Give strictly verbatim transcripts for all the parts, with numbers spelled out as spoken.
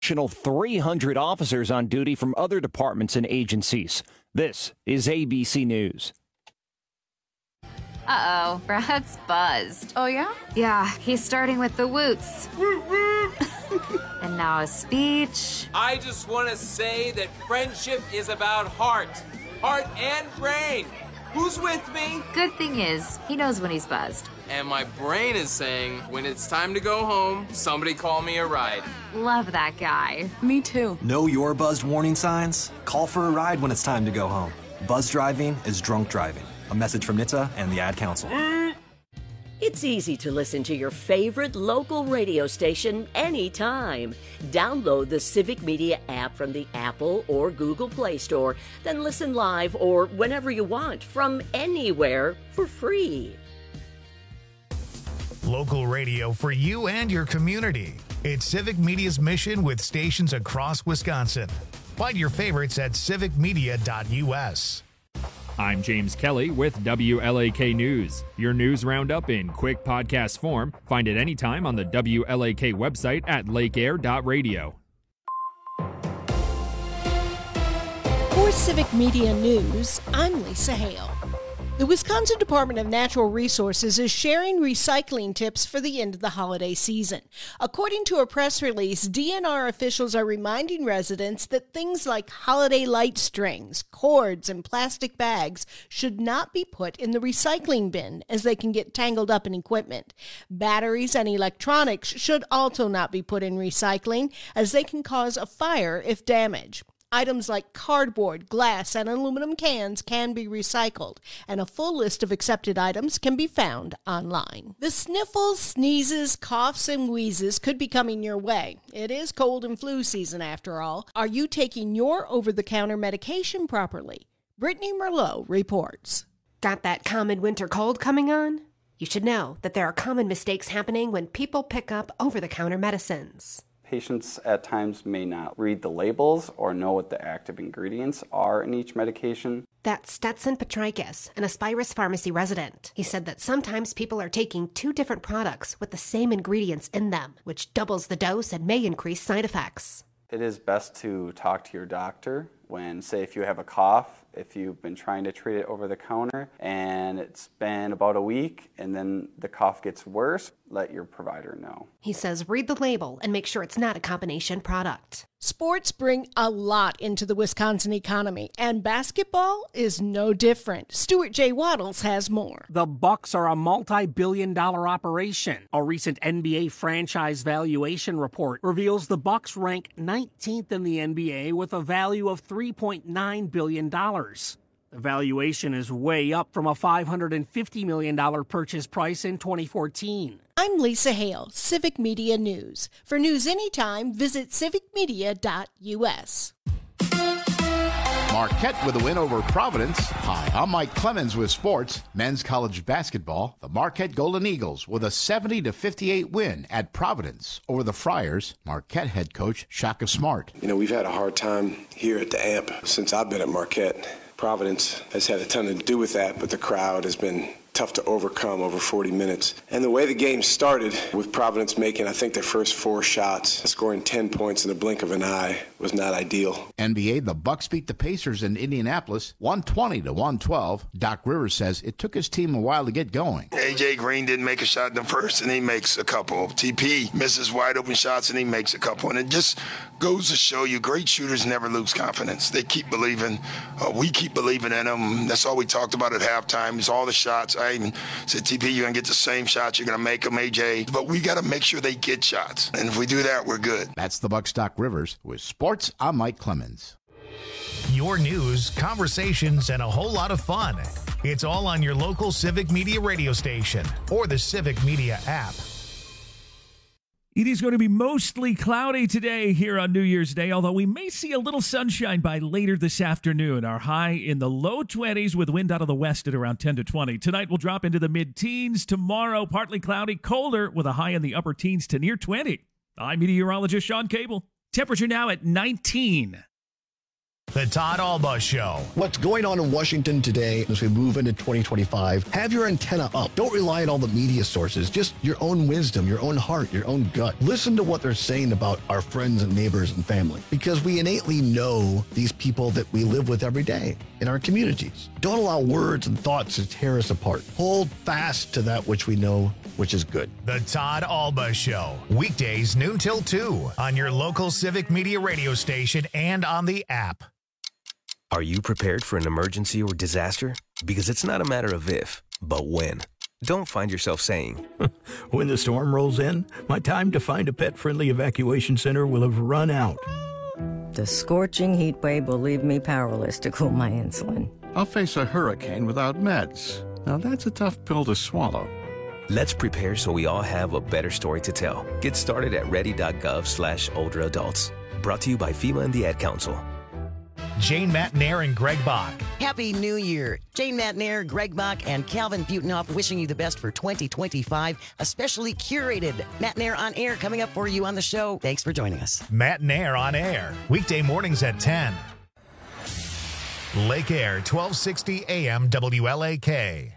three hundred officers on duty from other departments and agencies. This is A B C News. Uh-oh, Brad's buzzed. Oh, yeah? Yeah, he's starting with the woots. And now a speech. I just want to say that friendship is about heart. Heart and brain. Who's with me? Good thing is, he knows when he's buzzed. And my brain is saying, when it's time to go home, somebody call me a ride. Love that guy. Me too. Know your buzzed warning signs? Call for a ride when it's time to go home. Buzz driving is drunk driving. A message from N H T S A and the Ad Council. It's easy to listen to your favorite local radio station anytime. Download the Civic Media app from the Apple or Google Play Store, then listen live or whenever you want from anywhere for free. Local radio for you and your community. It's Civic Media's mission with stations across Wisconsin. Find your favorites at civic media dot u s. I'm James Kelly with W L A K News. Your news roundup in quick podcast form. Find it anytime on the W L A K website at lake air dot radio. For Civic Media News, I'm Lisa Hale. The Wisconsin Department of Natural Resources is sharing recycling tips for the end of the holiday season. According to a press release, D N R officials are reminding residents that things like holiday light strings, cords, and plastic bags should not be put in the recycling bin as they can get tangled up in equipment. Batteries and electronics should also not be put in recycling as they can cause a fire if damaged. Items like cardboard, glass, and aluminum cans can be recycled, and a full list of accepted items can be found online. The sniffles, sneezes, coughs, and wheezes could be coming your way. It is cold and flu season after all. Are you taking your over-the-counter medication properly? Brittany Merlot reports. Got that common winter cold coming on? You should know that there are common mistakes happening when people pick up over-the-counter medicines. Patients at times may not read the labels or know what the active ingredients are in each medication. That's Stetson Petrikis, an Aspirus Pharmacy resident. He said that sometimes people are taking two different products with the same ingredients in them, which doubles the dose and may increase side effects. It is best to talk to your doctor when, say, if you have a cough, if you've been trying to treat it over the counter and it's been about a week and then the cough gets worse, let your provider know. He says read the label and make sure it's not a combination product. Sports bring a lot into the Wisconsin economy, and basketball is no different. Stuart J. Waddles has more. The Bucks are a multi-billion dollar operation. A recent N B A franchise valuation report reveals the Bucks rank nineteenth in the N B A with a value of three point nine billion dollars. The valuation is way up from a five hundred fifty million dollars purchase price in twenty fourteen. I'm Lisa Hale, Civic Media News. For news anytime, visit civic media dot u s. Marquette with a win over Providence. Hi, I'm Mike Clemens with sports. Men's college basketball. The Marquette Golden Eagles with a seventy to fifty-eight win at Providence over the Friars. Marquette head coach Shaka Smart. You know, we've had a hard time here at the A M P since I've been at Marquette. Providence has had a ton to do with that, but the crowd has been tough to overcome over forty minutes. And the way the game started, with Providence making, I think, their first four shots, scoring ten points in the blink of an eye, was not ideal. N B A, the Bucks beat the Pacers in Indianapolis, one twenty to one twelve. Doc Rivers says it took his team a while to get going. A J Green didn't make a shot in the first, and he makes a couple. T P misses wide open shots, and he makes a couple. And it just goes to show you great shooters never lose confidence. They keep believing. Uh, we keep believing in them. That's all we talked about at halftime is all the shots. I even said, T P, you're going to get the same shots. You're going to make them, A J. But we got to make sure they get shots. And if we do that, we're good. That's the Bucks' Doc Rivers. With sports, I'm Mike Clemens. Your news, conversations, and a whole lot of fun. It's all on your local Civic Media radio station or the Civic Media app. It is going to be mostly cloudy today here on New Year's Day, although we may see a little sunshine by later this afternoon. Our high in the low twenties with wind out of the west at around ten to twenty. Tonight we'll drop into the mid-teens. Tomorrow, partly cloudy, colder with a high in the upper teens to near twenty. I'm meteorologist Sean Cable. Temperature now at nineteen. The Todd Alba Show. What's going on in Washington today as we move into twenty twenty-five? Have your antenna up. Don't rely on all the media sources. Just your own wisdom, your own heart, your own gut. Listen to what they're saying about our friends and neighbors and family, because we innately know these people that we live with every day in our communities. Don't allow words and thoughts to tear us apart. Hold fast to that which we know, which is good. The Todd Alba Show. Weekdays noon till two on your local Civic Media radio station and on the app. Are you prepared for an emergency or disaster? Because it's not a matter of if, but when. Don't find yourself saying, when the storm rolls in, my time to find a pet-friendly evacuation center will have run out. The scorching heat wave will leave me powerless to cool my insulin. I'll face a hurricane without meds. Now that's a tough pill to swallow. Let's prepare so we all have a better story to tell. Get started at ready.gov slash older adults. Brought to you by FEMA and the Ad Council. Jane Matnair and Greg Bach. Happy New Year. Jane Matnair, Greg Bach, and Calvin Butenhoff wishing you the best for twenty twenty-five, a specially curated Matnair on Air coming up for you on the show. Thanks for joining us. Matnair on Air, weekday mornings at ten. Lake Air, twelve sixty A M W L A K.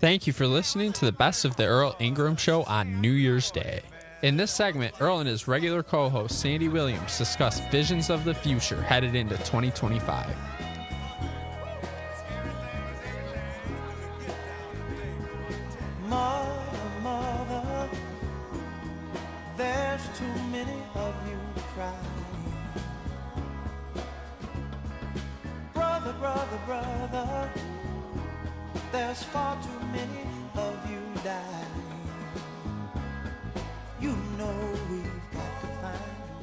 Thank you for listening to the Best of the Earl Ingram Show on New Year's Day. In this segment, Earl and his regular co-host Sandy Williams discuss visions of the future headed into twenty twenty-five. Mother, mother, there's too many of you crying. Brother, brother, brother, there's far too many of you dying. You know we've got to find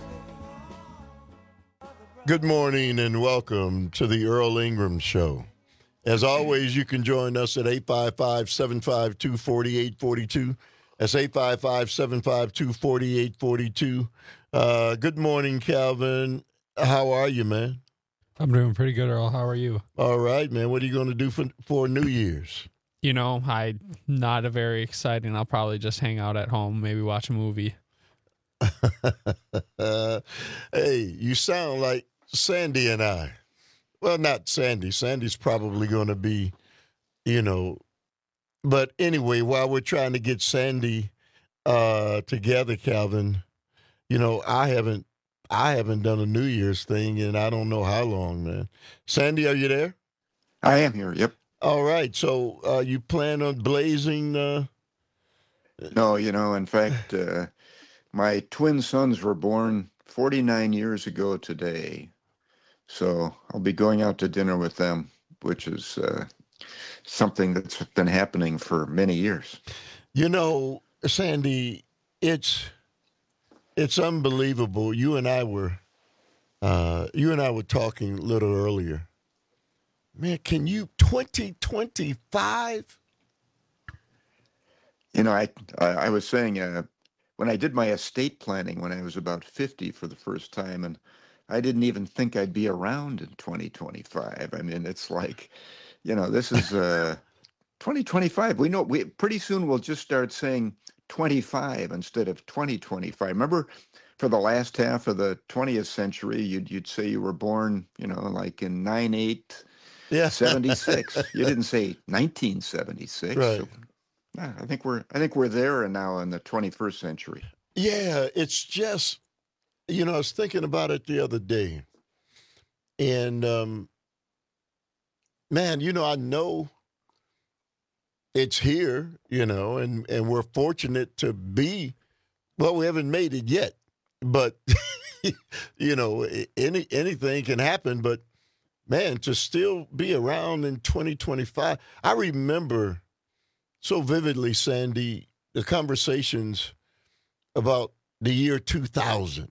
a way. Good morning and welcome to the Earl Ingram Show. As always, you can join us at eight five five, seven five two, four eight four two. That's eight five five, seven five two, four eight four two. Uh, good morning, Calvin. How are you, man? I'm doing pretty good, Earl. How are you? All right, man. What are you going to do for, for New Year's? You know, I not a very exciting. I'll probably just hang out at home, maybe watch a movie. uh, hey, you sound like Sandy and I. Well, not Sandy. Sandy's probably going to be, you know. But anyway, while we're trying to get Sandy uh, together, Calvin, you know, I haven't, I haven't done a New Year's thing in I don't know how long, man. Sandy, are you there? I am here. Yep. All right. So uh, you plan on blazing? Uh... No, you know, in fact, uh, my twin sons were born forty-nine years ago today. So I'll be going out to dinner with them, which is uh, something that's been happening for many years. You know, Sandy, it's it's unbelievable. You and I were uh, you and I were talking a little earlier. Man, can you twenty twenty-five? You know, I I, I was saying uh, when I did my estate planning when I was about fifty for the first time, and I didn't even think I'd be around in twenty twenty-five. I mean, it's like, you know, this is uh, twenty twenty-five. We know we pretty soon we'll just start saying twenty-five instead of twenty twenty-five. Remember, for the last half of the twentieth century, you'd you'd say you were born, you know, like in nine eight. Yeah, seventy-six. You didn't say nineteen seventy-six. Right. So, yeah, I think we're I think we're there now in the twenty-first century. Yeah, it's just, you know, I was thinking about it the other day, and um, man, you know, I know it's here, you know, and and we're fortunate to be. Well, we haven't made it yet, but you know, any anything can happen, but. Man, to still be around in twenty twenty-five. I remember so vividly, Sandy, the conversations about the year two thousand.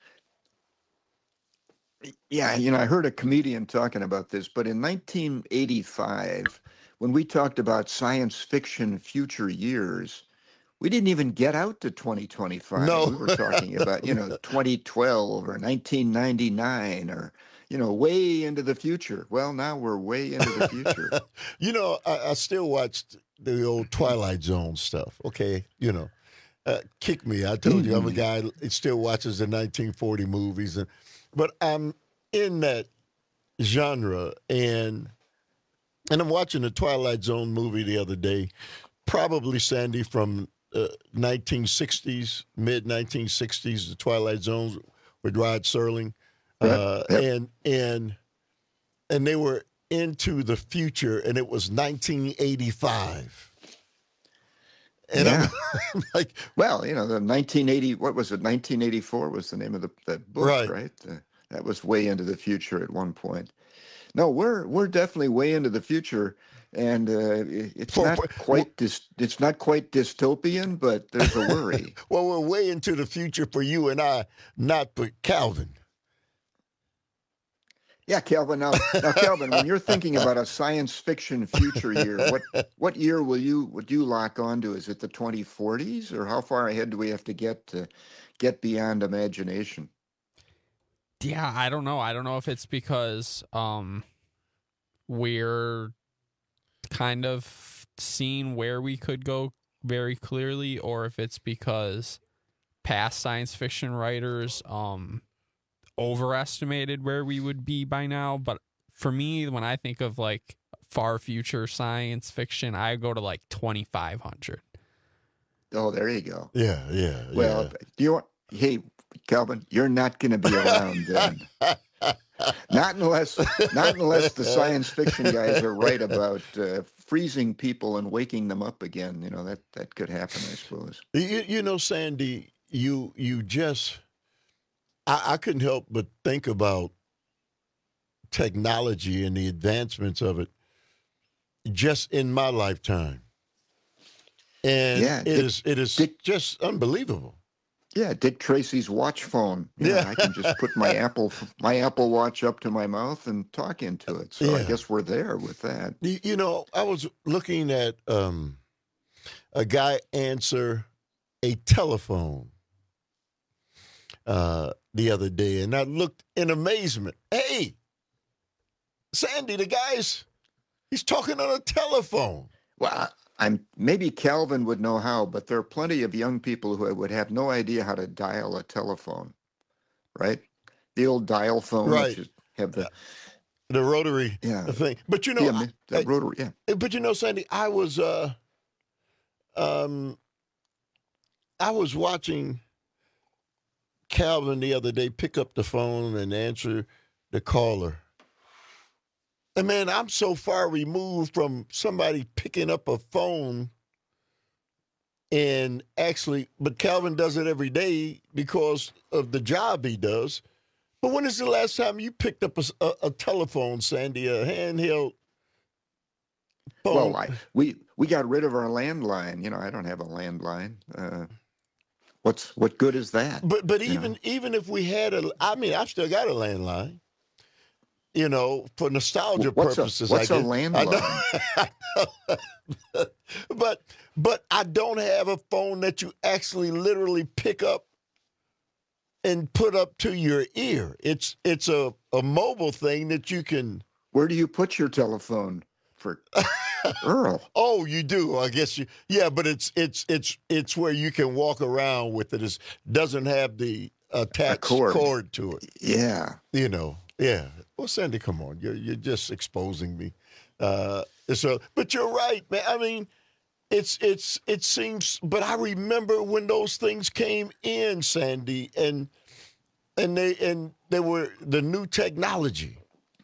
Yeah, you know, I heard a comedian talking about this, but in nineteen eighty-five, when we talked about science fiction future years, we didn't even get out to twenty twenty-five. No. We were talking about, you know, twenty twelve or nineteen ninety-nine or, you know, way into the future. Well, now we're way into the future. You know, I, I still watched the old Twilight Zone stuff. Okay, you know, uh, kick me. I told you I'm a guy that still watches the nineteen forty movies, and but I'm in that genre, and and I'm watching the Twilight Zone movie the other day. Probably, Sandy, from uh, nineteen sixties, mid nineteen sixties, the Twilight Zone with Rod Serling. Uh, yep. and and and they were into the future, and it was nineteen eighty-five. And yeah. I'm, I'm like, well, you know, the nineteen eighty, what was it? nineteen eighty-four was the name of the that book, right? right? Uh, that was way into the future at one point. No, we're we're definitely way into the future, and uh, it's for, not for, quite dis, it's not quite dystopian, but there's a worry. Well, we're way into the future for you and I, not for Calvin. Yeah, Calvin. Now, now, Calvin, when you're thinking about a science fiction future year, what what year will you would you lock onto? Is it the twenty forties, or how far ahead do we have to get to get beyond imagination? Yeah, I don't know. I don't know if it's because um, we're kind of seeing where we could go very clearly, or if it's because past science fiction writers um. overestimated where we would be by now. But for me, when I think of like far future science fiction, I go to like twenty-five hundred. Oh, there you go. Yeah, yeah. Well, yeah. do you want, hey, Calvin, you're not going to be around then. Not unless, not unless the science fiction guys are right about uh, freezing people and waking them up again. You know, that, that could happen, I suppose. You, you know, Sandy, you you just, I, I couldn't help but think about technology and the advancements of it just in my lifetime. And yeah, it Dick, is it is Dick, just unbelievable. Yeah, Dick Tracy's watch phone. You Yeah, know, I can just put my Apple my Apple Watch up to my mouth and talk into it. So I Yeah. guess we're there with that. You, you know, I was looking at um, a guy answer a telephone uh, the other day, and I looked in amazement. Hey, Sandy, the guy's he's talking on a telephone. Well, I'm maybe Calvin would know how, but there are plenty of young people who would have no idea how to dial a telephone, right? The old dial phone, Right. which is, have the The rotary yeah thing. But you know, yeah, I- the I- rotary, yeah. But you know, Sandy, I was uh, um, I was watching Calvin the other day pick up the phone and answer the caller. And man, I'm so far removed from somebody picking up a phone and actually, but Calvin does it every day because of the job he does. But when is the last time you picked up a, s- a- a telephone, Sandy, a handheld phone? Well, I, we we got rid of our landline. You know, I don't have a landline. Uh, what's what good is that? But but You even know? even if we had a, I mean, I've still got a landline. You know, for nostalgia What's a- purposes. what's I a guess. landline? I know. but but I don't have a phone that you actually literally pick up and put up to your ear. It's it's a, a mobile thing that you can. Where do you put your telephone for Earl? Oh, you do. I guess you. Yeah, but it's it's it's it's where you can walk around with it. It doesn't have the attached cord. cord to it. Yeah. You know. Yeah. Well, Sandy, come on. You're you're just exposing me. Uh, so, but you're right, man. I mean, it's it's it seems. But I remember when those things came in, Sandy, and and they and they were the new technology.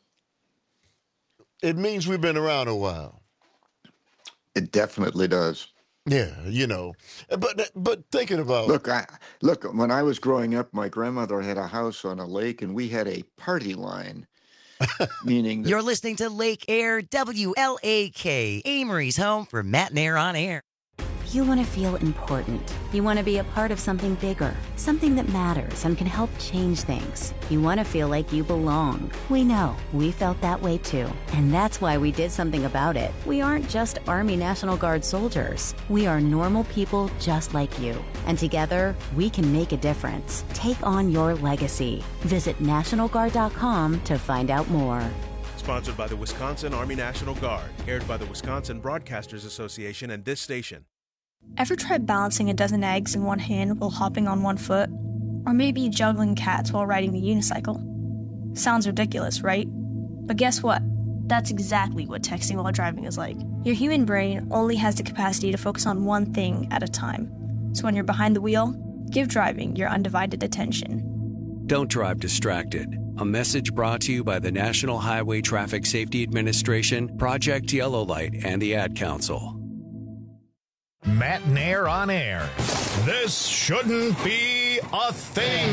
It means we've been around a while. It definitely does. Yeah, you know. But but thinking about Look, I look. When I was growing up, my grandmother had a house on a lake, and we had a party line, meaning that You're listening to Lake Air, W L A K, Amory's home for Matt and Air on Air. You want to feel important. You want to be a part of something bigger, something that matters and can help change things. You want to feel like you belong. We know. We felt that way too. And that's why we did something about it. We aren't just Army National Guard soldiers. We are normal people just like you. And together, we can make a difference. Take on your legacy. Visit National Guard dot com to find out more. Sponsored by the Wisconsin Army National Guard. Aired by the Wisconsin Broadcasters Association and this station. Ever tried balancing a dozen eggs in one hand while hopping on one foot? Or maybe juggling cats while riding the unicycle? Sounds ridiculous, right? But guess what? That's exactly what texting while driving is like. Your human brain only has the capacity to focus on one thing at a time. So when you're behind the wheel, give driving your undivided attention. Don't drive distracted. A message brought to you by the National Highway Traffic Safety Administration, Project Yellow Light, and the Ad Council. Matt and Air on Air. This shouldn't be a thing.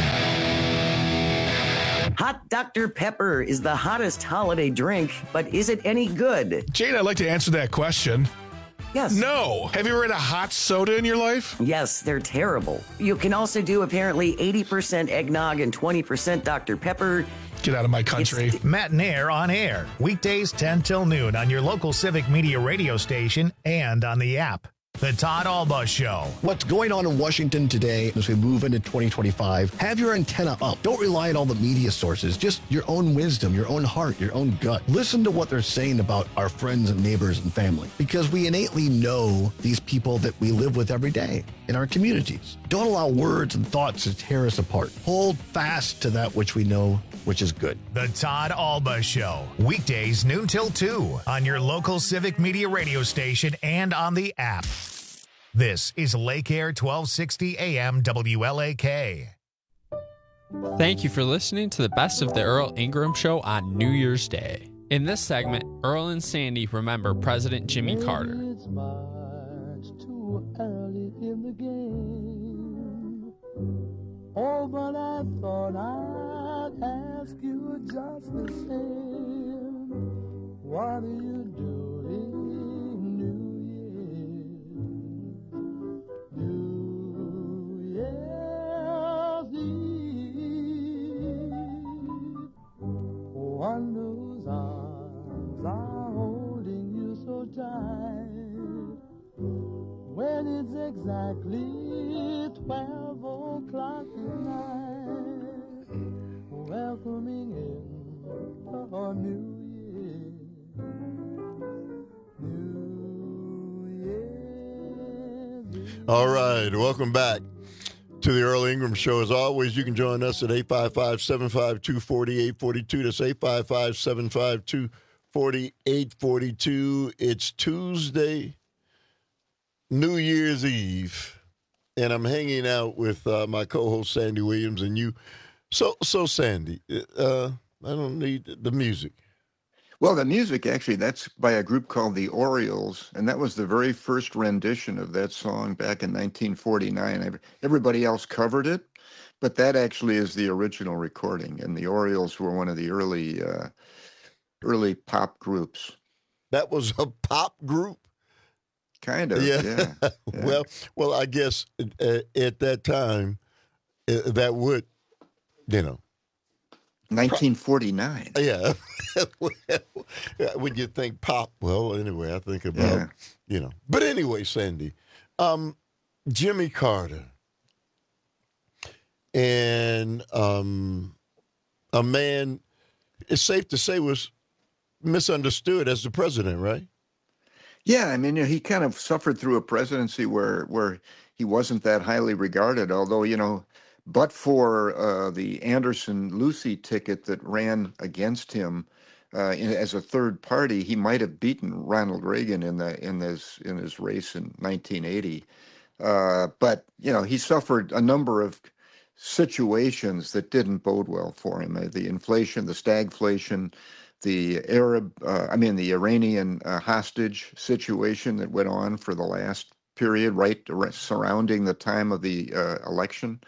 Hot Doctor Pepper is the hottest holiday drink, but is it any good? Jane, I'd like to answer that question. Yes. No. Have you ever had a hot soda in your life? Yes, they're terrible. You can also do apparently eighty percent eggnog and twenty percent Doctor Pepper. Get out of my country. Matt and Air on Air. Weekdays ten till noon on your local Civic Media radio station and on the app. The Todd Alba Show. What's going on in Washington today as we move into twenty twenty-five? Have your antenna up. Don't rely on all the media sources. Just your own wisdom, your own heart, your own gut. Listen to what they're saying about our friends and neighbors and family, because we innately know these people that we live with every day in our communities. Don't allow words and thoughts to tear us apart. Hold fast to that which we know, which is good. The Todd Alba Show. Weekdays noon till two on your local Civic Media radio station and on the app. This is Lake Air twelve sixty A M W L A K. Thank you for listening to the Best of the Earl Ingram Show on New Year's Day. In this segment, Earl and Sandy remember President Jimmy Carter. It's much too early in the game. Oh, but I thought I'd ask you just the same. What are you doing New Year's Eve? One whose arms are holding you so tight when it's exactly twelve o'clock at night, welcoming in a new year, New Year's Eve. All right, welcome back to the Earl Ingram Show. As always, you can join us at eight five five, seven five two, four eight four two. That's eight five five, seven five two, four eight four two. It's Tuesday, New Year's Eve, and I'm hanging out with uh, my co-host Sandy Williams and you. So, so Sandy, uh, I don't need the music. Well, the music, actually, that's by a group called the Orioles, and that was the very first rendition of that song back in nineteen forty-nine. Everybody else covered it, but that actually is the original recording, and the Orioles were one of the early, uh, early pop groups. That was a pop group? Kind of, yeah. yeah. yeah. well, well, I guess uh, at that time, uh, that would, you know. nineteen forty-nine. Yeah. Well, when you think pop, well, anyway, I think about, yeah. you know. But anyway, Sandy, um, Jimmy Carter, and um, a man, it's safe to say, was misunderstood as the president, right? Yeah, I mean, you know, he kind of suffered through a presidency where where he wasn't that highly regarded, although, you know, but for uh, the Anderson-Lucy ticket that ran against him uh, in, as a third party, he might have beaten Ronald Reagan in the in this in his race in nineteen eighty. Uh, but you know, he suffered a number of situations that didn't bode well for him: uh, the inflation, the stagflation, the Arab, uh, I mean, the Iranian uh, hostage situation that went on for the last period, right surrounding the time of the uh, election.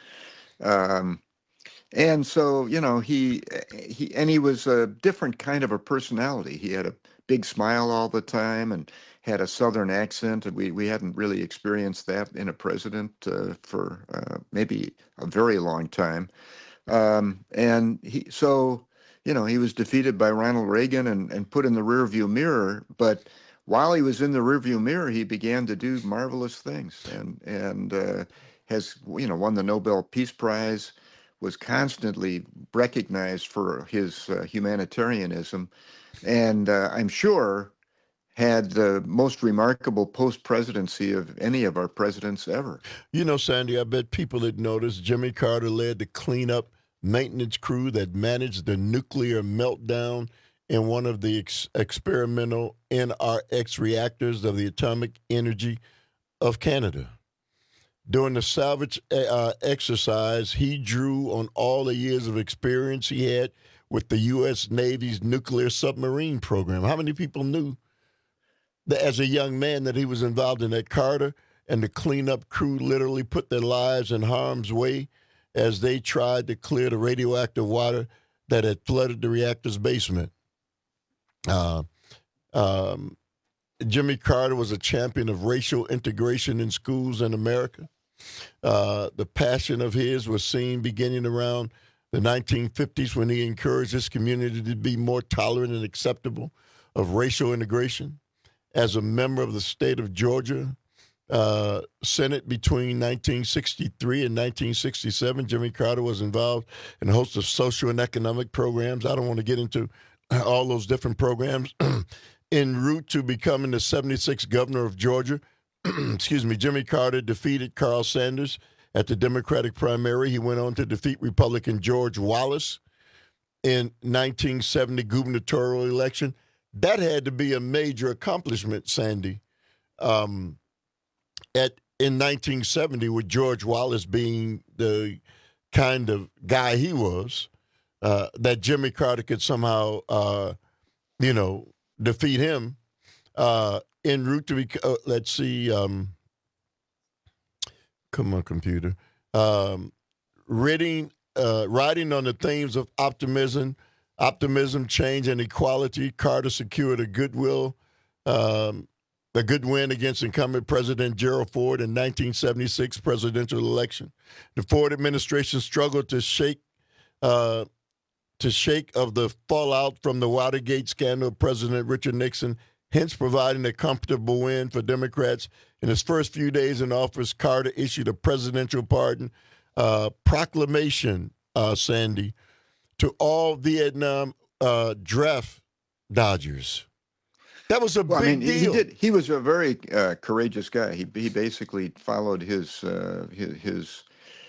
Um, and so, you know, he, he, and he was a different kind of a personality. He had a big smile all the time and had a Southern accent. And we, we hadn't really experienced that in a president uh, for uh, maybe a very long time. Um, and he, so, you know, he was defeated by Ronald Reagan and, and put in the rearview mirror. But while he was in the rearview mirror, he began to do marvelous things and, and, uh, has, you know, won the Nobel Peace Prize, was constantly recognized for his uh, humanitarianism, and uh, I'm sure had the most remarkable post-presidency of any of our presidents ever. You know, Sandy, I bet people had noticed Jimmy Carter led the cleanup maintenance crew that managed the nuclear meltdown in one of the ex- experimental N R X reactors of the Atomic Energy of Canada. During the salvage uh, exercise, he drew on all the years of experience he had with the U S Navy's nuclear submarine program. How many people knew that as a young man that he was involved in that? Carter and the cleanup crew literally put their lives in harm's way as they tried to clear the radioactive water that had flooded the reactor's basement. Uh, um, Jimmy Carter was a champion of racial integration in schools in America. Uh, the passion of his was seen beginning around the nineteen fifties when he encouraged his community to be more tolerant and acceptable of racial integration. As a member of the state of Georgia, uh, Senate between nineteen sixty-three and nineteen sixty-seven. Jimmy Carter was involved in a host of social and economic programs. I don't want to get into all those different programs. En route to becoming the seventy-sixth governor of Georgia, excuse me, Jimmy Carter defeated Carl Sanders at the Democratic primary. He went on to defeat Republican George Wallace in nineteen seventy gubernatorial election. That had to be a major accomplishment, Sandy. Um, at in nineteen seventy, with George Wallace being the kind of guy he was, uh, that Jimmy Carter could somehow, uh, you know, defeat him uh, en route to be. Uh, let's see. Um, come on, computer. Um, reading, uh, writing on the themes of optimism, optimism, change, and equality. Carter secured a goodwill. Um, A good win against incumbent President Gerald Ford in nineteen seventy-six presidential election. The Ford administration struggled to shake, uh, to shake of the fallout from the Watergate scandal of President Richard Nixon, hence providing a comfortable win for Democrats. In his first few days in office, Carter issued a presidential pardon uh, proclamation, uh, Sandy, to all Vietnam uh, draft dodgers. That was a well, big I mean, deal. He did. He was a very uh, courageous guy. He he basically followed his uh, his his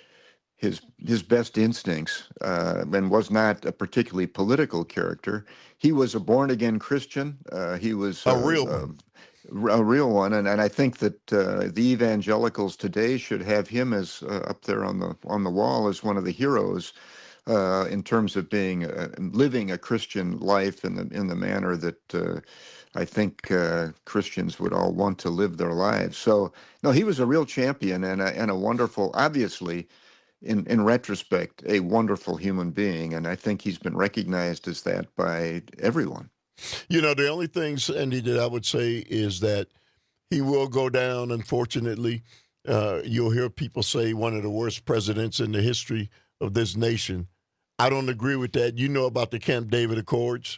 his his best instincts uh, and was not a particularly political character. He was a born again Christian. Uh, he was a uh, real uh, one. A real one, and, and I think that uh, the evangelicals today should have him as uh, up there on the on the wall as one of the heroes uh, in terms of being uh, living a Christian life in the in the manner that uh, I think uh, Christians would all want to live their lives. So no, he was a real champion and a, and a wonderful, obviously, in in retrospect, a wonderful human being, and I think he's been recognized as that by everyone. You know, the only thing, Sandy, that I would say is that he will go down, unfortunately. Uh, you'll hear people say one of the worst presidents in the history of this nation. I don't agree with that. You know about the Camp David Accords.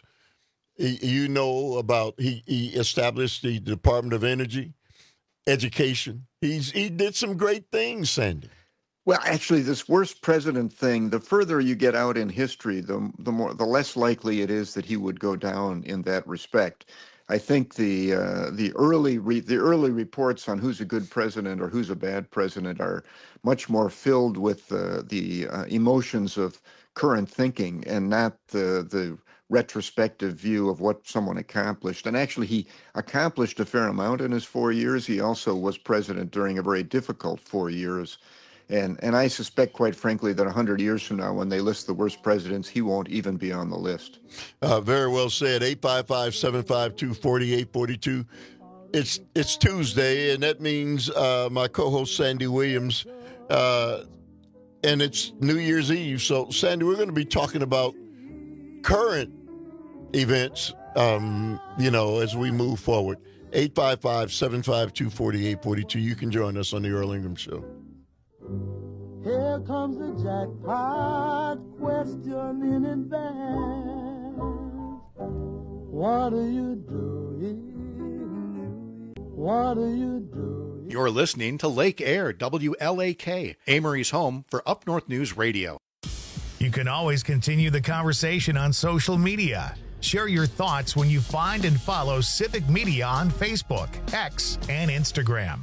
You know about he, he established the Department of Energy, education. He's He did some great things, Sandy. Well, actually, this worst president thing, the further you get out in history, the the more the less likely it is that he would go down in that respect. I think the uh, the early re- the early reports on who's a good president or who's a bad president are much more filled with uh, the uh, emotions of current thinking and not the the retrospective view of what someone accomplished. And actually, he accomplished a fair amount in his four years. He also was president during a very difficult four years. And and I suspect, quite frankly, that one hundred years from now, when they list the worst presidents, he won't even be on the list. Uh, very well said. eight five five, seven five two, four eight four two. It's it's Tuesday, and that means uh, my co-host, Sandy Williams, uh, and it's New Year's Eve. So, Sandy, we're going to be talking about current events, um, you know, as we move forward. eight five five, seven five two, four eight four two. You can join us on the Earl Ingram Show. Here comes the jackpot question in advance. What are you doing? What are you doing? You're listening to Lake Air, W L A K, Amory's home for Up North News Radio. You can always continue the conversation on social media. Share your thoughts when you find and follow Civic Media on Facebook, X, and Instagram.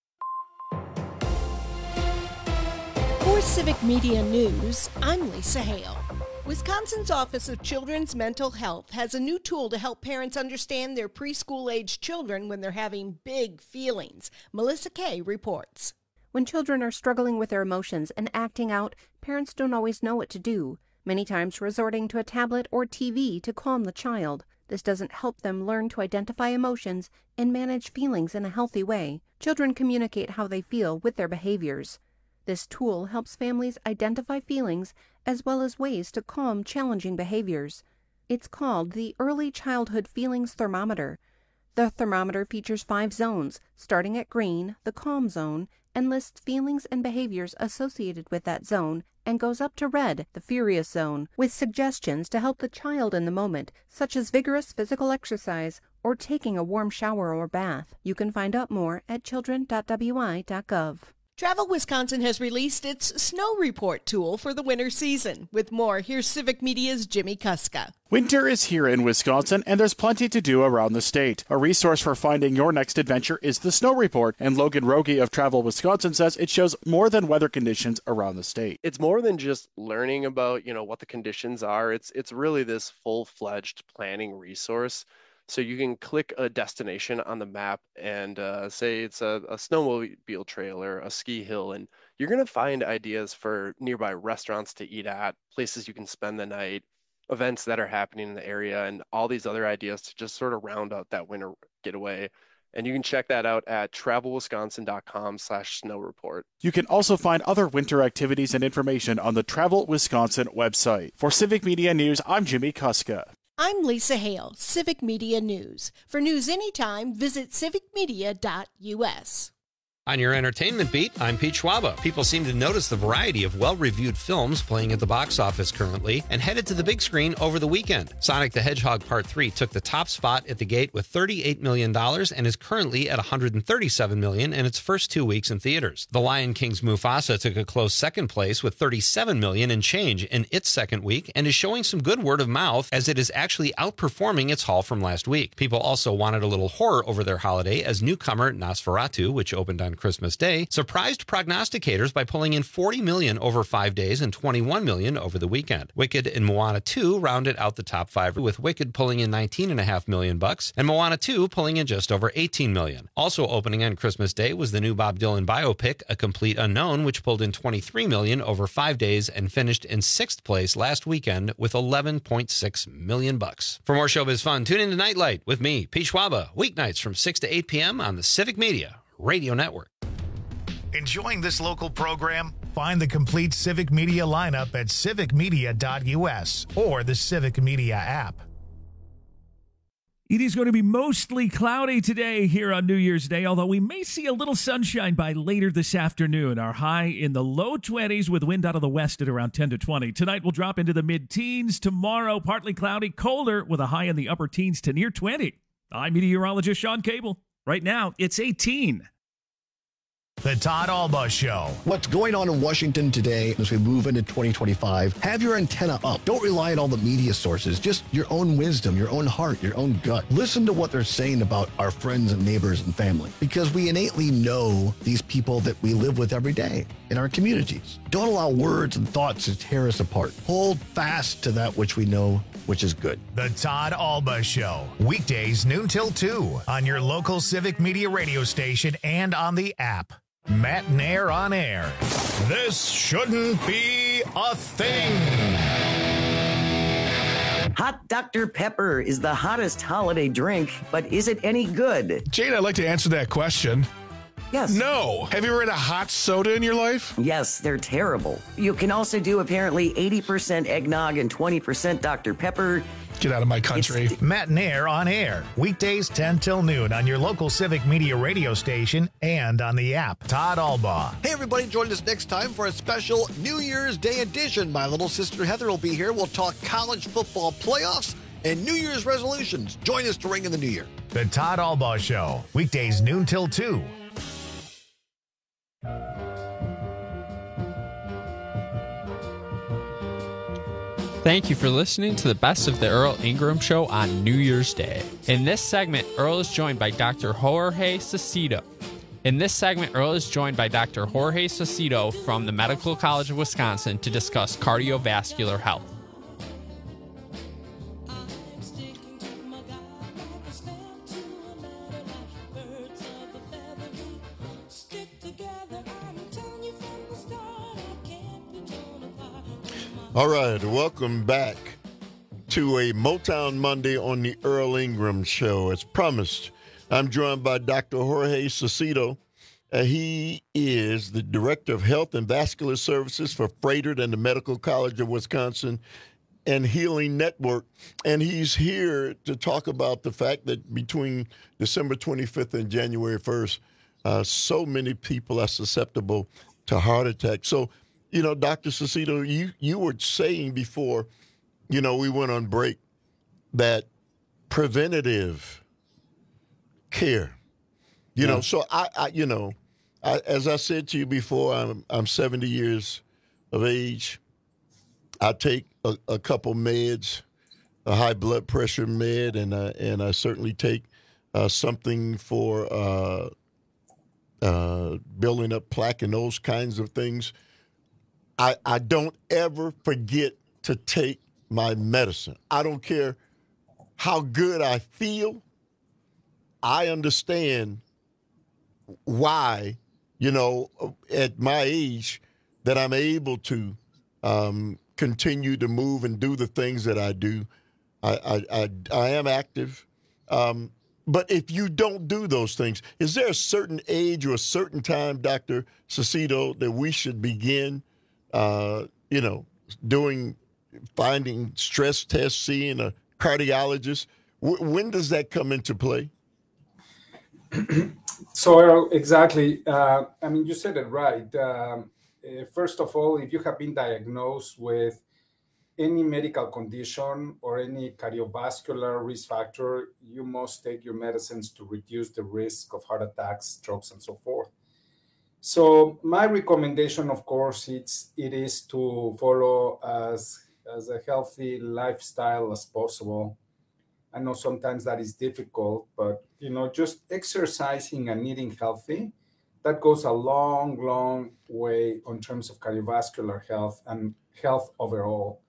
For Civic Media News, I'm Lisa Hale. Wisconsin's Office of Children's Mental Health has a new tool to help parents understand their preschool-age children when they're having big feelings. Melissa Kay reports. When children are struggling with their emotions and acting out, parents don't always know what to do, many times resorting to a tablet or T V to calm the child. This doesn't help them learn to identify emotions and manage feelings in a healthy way. Children communicate how they feel with their behaviors. This tool helps families identify feelings as well as ways to calm challenging behaviors. It's called the Early Childhood Feelings Thermometer. The thermometer features five zones, starting at green, the calm zone, and lists feelings and behaviors associated with that zone, and goes up to red, the furious zone, with suggestions to help the child in the moment, such as vigorous physical exercise or taking a warm shower or bath. You can find out more at children dot w i dot gov. Travel Wisconsin has released its Snow Report tool for the winter season. With more, here's Civic Media's Jimmy Kuska. Winter is here in Wisconsin, and there's plenty to do around the state. A resource for finding your next adventure is the Snow Report, and Logan Rogie of Travel Wisconsin says it shows more than weather conditions around the state. It's more than just learning about, you know, what the conditions are. It's it's really this full-fledged planning resource. So you can click a destination on the map and uh, say it's a, a snowmobile trail or a ski hill, and you're going to find ideas for nearby restaurants to eat at, places you can spend the night, events that are happening in the area, and all these other ideas to just sort of round out that winter getaway. And you can check that out at travel wisconsin dot com slash snow report. You can also find other winter activities and information on the Travel Wisconsin website. For Civic Media News, I'm Jimmy Kuska. I'm Lisa Hale, Civic Media News. For news anytime, visit civic media dot u s. On your entertainment beat, I'm Pete Schwaba. People seem to notice the variety of well-reviewed films playing at the box office currently and headed to the big screen over the weekend. Sonic the Hedgehog Part three took the top spot at the gate with thirty-eight million dollars and is currently at one hundred thirty-seven million dollars in its first two weeks in theaters. The Lion King's Mufasa took a close second place with thirty-seven million dollars and change in its second week and is showing some good word of mouth as it is actually outperforming its haul from last week. People also wanted a little horror over their holiday as newcomer Nosferatu, which opened on Christmas Day, surprised prognosticators by pulling in forty million dollars over five days and twenty-one million dollars over the weekend. Wicked and Moana two rounded out the top five, with Wicked pulling in nineteen point five million bucks and Moana two pulling in just over eighteen million dollars. Also opening on Christmas Day was the new Bob Dylan biopic, A Complete Unknown, which pulled in twenty-three million dollars over five days and finished in sixth place last weekend with eleven point six million bucks. For more showbiz fun, tune in to Nightlight with me, Pete Schwaba, weeknights from six to eight p.m. on the Civic Media Radio Network. Enjoying this local program? Find the complete Civic Media lineup at civic media dot u s or the Civic Media app. It is going to be mostly cloudy today here on New Year's Day, although we may see a little sunshine by later this afternoon. Our high in the low twenties with wind out of the west at around ten to twenty. Tonight we'll drop into the mid-teens. Tomorrow, partly cloudy, colder with a high in the upper teens to near twenty. I'm meteorologist Sean Cable. Right now, it's eighteen. The Todd Alba Show. What's going on in Washington today as we move into twenty twenty-five? Have your antenna up. Don't rely on all the media sources. Just your own wisdom, your own heart, your own gut. Listen to what they're saying about our friends and neighbors and family, because we innately know these people that we live with every day in our communities. Don't allow words and thoughts to tear us apart. Hold fast to that which we know, which is good. The Todd Alba Show. Weekdays noon till two on your local Civic Media radio station and on the app. Matt Nair on air. This shouldn't be a thing. Hot Doctor Pepper is the hottest holiday drink, but is it any good? Jane, I'd like to answer that question. Yes. No. Have you ever had a hot soda in your life? Yes, they're terrible. You can also do apparently eighty percent eggnog and twenty percent Doctor Pepper. Get out of my country. It's Matt Nair on air. Weekdays ten till noon on your local Civic Media radio station and on the app. Todd Alba. Hey, everybody, join us next time for a special New Year's Day edition. My little sister Heather will be here. We'll talk college football playoffs and New Year's resolutions. Join us to ring in the new year. The Todd Alba Show. Weekdays noon till two. Thank you for listening to the Best of the Earl Ingram Show on New Year's Day. In this segment, Earl is joined by Doctor Jorge Saucedo. In this segment, Earl is joined by Doctor Jorge Saucedo from the Medical College of Wisconsin to discuss cardiovascular health. All right, welcome back to a Motown Monday on the Earl Ingram Show. As promised, I'm joined by Doctor Jorge Saucedo. Uh, he is the Director of Health and Vascular Services for Froedtert and the Medical College of Wisconsin and Healing Network. And he's here to talk about the fact that between December twenty-fifth and January first, uh, so many people are susceptible to heart attack. So, you know, Doctor Saucedo, you, you were saying before, you know, we went on break that preventative care. You Yeah. know, so I, I you know, I, as I said to you before, I'm I'm seventy years of age. I take a, a couple meds, a high blood pressure med, and uh, and I certainly take uh, something for uh, uh, building up plaque and those kinds of things. I I don't ever forget to take my medicine. I don't care how good I feel. I understand why, you know, at my age, that I'm able to um, continue to move and do the things that I do. I I, I, I am active. Um, but if you don't do those things, is there a certain age or a certain time, Doctor Cecito, that we should begin, uh, you know, doing, finding stress tests, seeing a cardiologist? W- when does that come into play? So exactly, uh, I mean, you said it right. Um, uh, first of all, if you have been diagnosed with any medical condition or any cardiovascular risk factor, you must take your medicines to reduce the risk of heart attacks, strokes, and so forth. So my recommendation, of course, it's it is to follow as as a healthy lifestyle as possible. I know sometimes that is difficult, but you know, just exercising and eating healthy, that goes a long, long way in terms of cardiovascular health and health overall.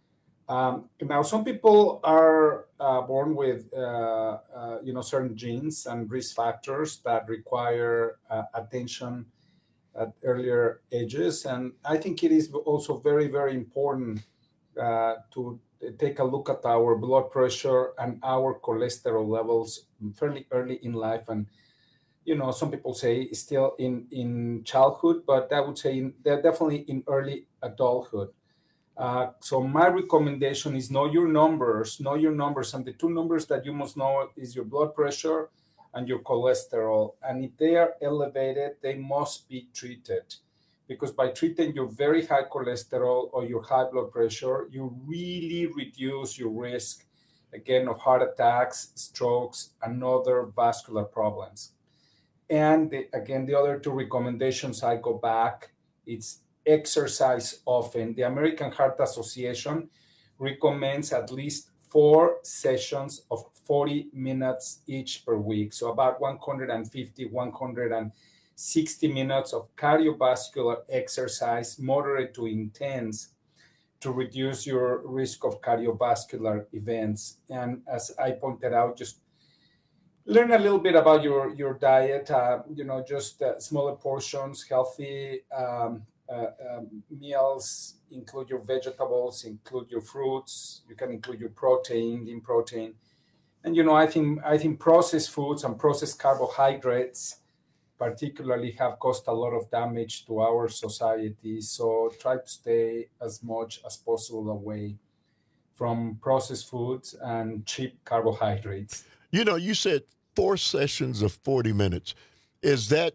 Um, now, some people are uh, born with, uh, uh, you know, certain genes and risk factors that require uh, attention at earlier ages, and I think it is also very, very important uh, to take a look at our blood pressure and our cholesterol levels fairly early in life. And you know, some people say still in in childhood, but I would say in, they're definitely in early adulthood. Uh, so my recommendation is know your numbers, know your numbers, and the two numbers that you must know is your blood pressure and your cholesterol. And if they are elevated, they must be treated, because by treating your very high cholesterol or your high blood pressure, you really reduce your risk, again, of heart attacks, strokes, and other vascular problems. And the, again, the other two recommendations, I go back, it's exercise often. The American Heart Association recommends at least four sessions of forty minutes each per week. So about one hundred fifty, one hundred sixty minutes of cardiovascular exercise, moderate to intense, to reduce your risk of cardiovascular events. And as I pointed out, just learn a little bit about your, your diet, uh, you know, just uh, smaller portions, healthy um, uh, um, meals, include your vegetables, include your fruits, you can include your protein, lean protein. And, you know, I think I think processed foods and processed carbohydrates particularly have caused a lot of damage to our society. So try to stay as much as possible away from processed foods and cheap carbohydrates. You know, you said four sessions of forty minutes. Is that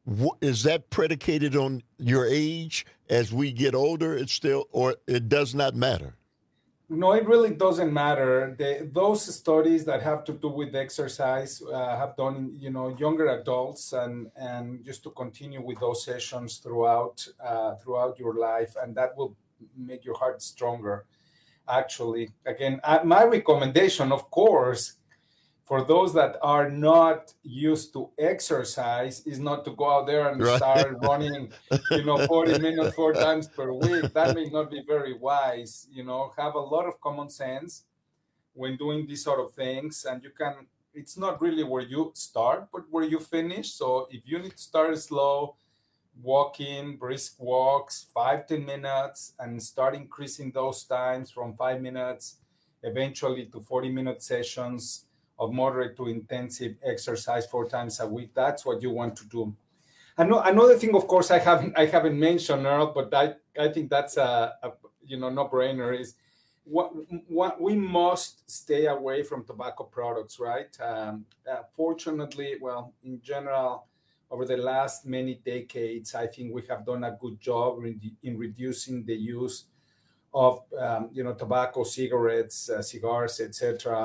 is that predicated on your age? As we get older, it's still, or it does not matter? No, it really doesn't matter. The, those studies that have to do with exercise uh, have done, you know, younger adults, and and just to continue with those sessions throughout uh, throughout your life, and that will make your heart stronger. Actually, again, uh, my recommendation, of course, for those that are not used to exercise, is not to go out there and Right. start running, you know, forty minutes four times per week. That may not be very wise. You know, have a lot of common sense when doing these sort of things. And you can, it's not really where you start, but where you finish. So if you need to start slow, walking, brisk walks, five, ten minutes, and start increasing those times from five minutes, eventually to forty minute sessions of moderate to intensive exercise four times a week. That's what you want to do. And another thing, of course, I haven't I haven't mentioned, Earl, but I, I think that's a, a you know no-brainer, is what, what we must stay away from tobacco products, right? Um, uh, fortunately, well, in general, over the last many decades, I think we have done a good job in, in reducing the use of um, you know tobacco, cigarettes, uh, cigars, et cetera.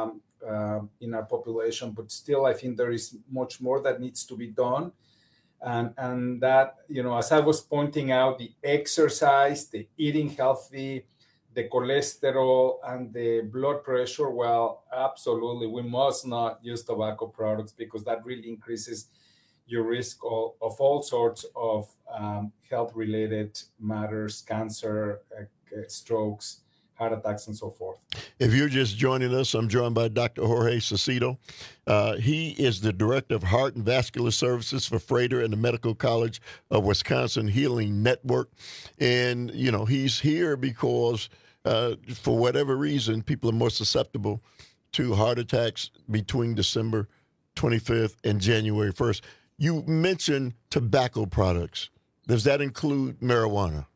uh, in our population, but still I think there is much more that needs to be done. And, and that, you know, as I was pointing out, the exercise, the eating healthy, the cholesterol, and the blood pressure, well, absolutely, we must not use tobacco products because that really increases your risk of, of all sorts of um, health-related matters, cancer, uh, strokes, heart attacks, and so forth. If you're just joining us, I'm joined by Doctor Jorge Cecito. Uh, he is the Director of Heart and Vascular Services for Froedtert and the Medical College of Wisconsin Healing Network. And, you know, he's here because, uh, for whatever reason, people are more susceptible to heart attacks between December twenty-fifth and January first. You mentioned tobacco products. Does that include marijuana?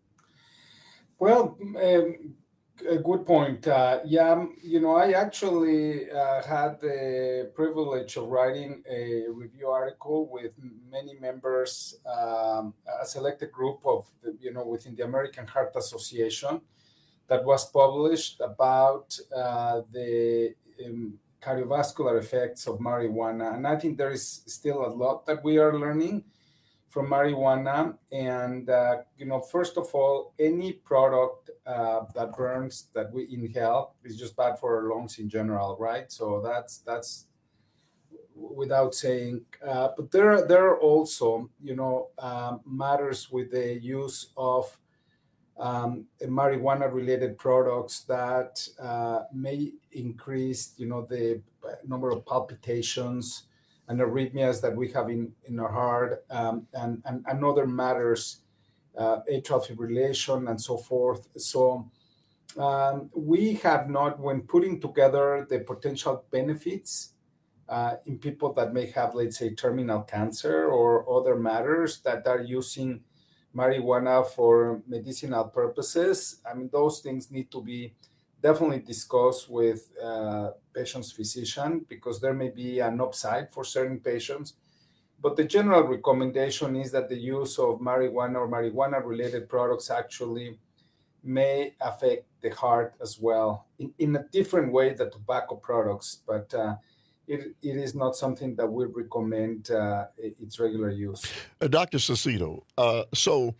Well, um, a good point. Uh, yeah, you know, I actually uh, had the privilege of writing a review article with many members, um, a selected group of, you know, within the American Heart Association that was published about uh, the um, cardiovascular effects of marijuana. And I think there is still a lot that we are learning from marijuana. And, uh, you know, first of all, any product uh, that burns that we inhale is just bad for our lungs in general, right? So that's that's without saying. Uh, but there, there are also, you know, um, matters with the use of um, marijuana-related products that uh, may increase, you know, the number of palpitations and arrhythmias that we have in, in our heart, um, and, and, and other matters, uh, atrial fibrillation and so forth. So um, we have not, when putting together the potential benefits uh, in people that may have, let's say, terminal cancer or other matters that are using marijuana for medicinal purposes, I mean, those things need to be definitely discuss with uh, patient's physician because there may be an upside for certain patients. But the general recommendation is that the use of marijuana or marijuana-related products actually may affect the heart as well in, in a different way than tobacco products. But uh, it, it is not something that we recommend uh, its regular use. Uh, Doctor Cecito, uh, so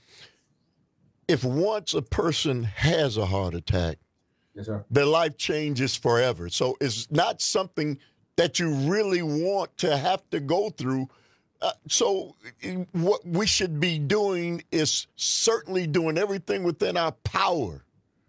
if once a person has a heart attack, yes, sir, their life changes forever. So it's not something that you really want to have to go through. Uh, so what we should be doing is certainly doing everything within our power